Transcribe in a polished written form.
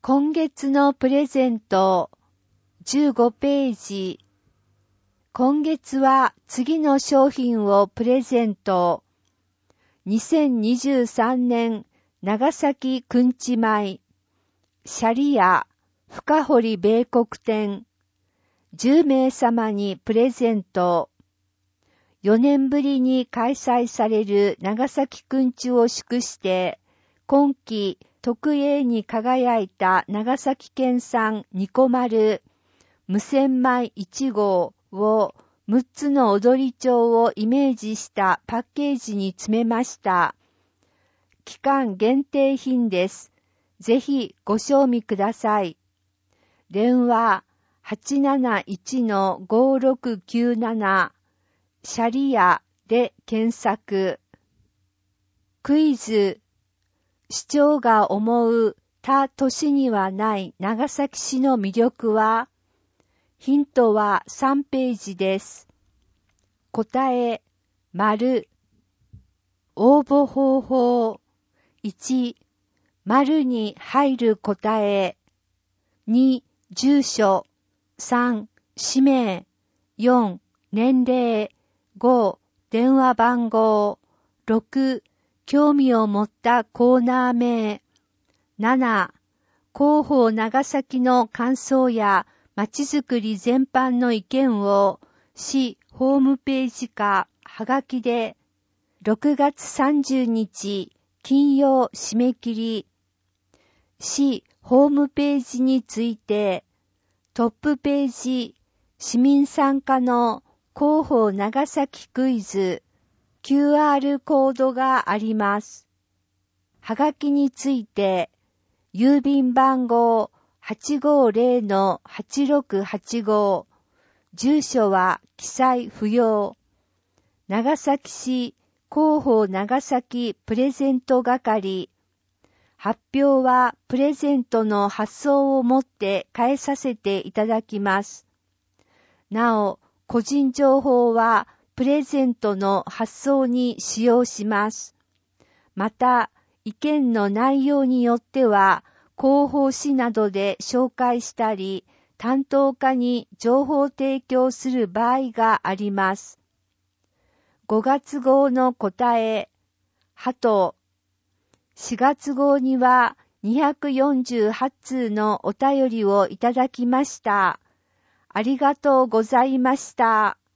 今月のプレゼント15ページ。今月は次の商品をプレゼント。2023年長崎くんち米シャリア深堀米国店10名様にプレゼント。4年ぶりに開催される長崎くんちを祝して今季特 A に輝いた長崎県産ニコマル無洗米1号を6つの踊り帳をイメージしたパッケージに詰めました。期間限定品です。ぜひご賞味ください。電話 871-5697 シャリアで検索。クイズ。市長が思う他都市にはない長崎市の魅力は？ヒントは3ページです。答え、丸。応募方法。1、丸に入る答え。2、住所。3、氏名。4、年齢。5、電話番号。6、興味を持ったコーナー名。7、広報長崎の感想やまちづくり全般の意見を市ホームページかはがきで6月30日金曜締め切り。市ホームページについてトップページ市民参加の広報長崎クイズQR コードがあります。はがきについて、郵便番号 850-8685、住所は記載不要。長崎市広報長崎プレゼント係。発表はプレゼントの発送をもって返させていただきます。なお、個人情報はプレゼントの発送に使用します。また、意見の内容によっては、広報誌などで紹介したり、担当課に情報提供する場合があります。5月号の答え、鳩。4月号には248通のお便りをいただきました。ありがとうございました。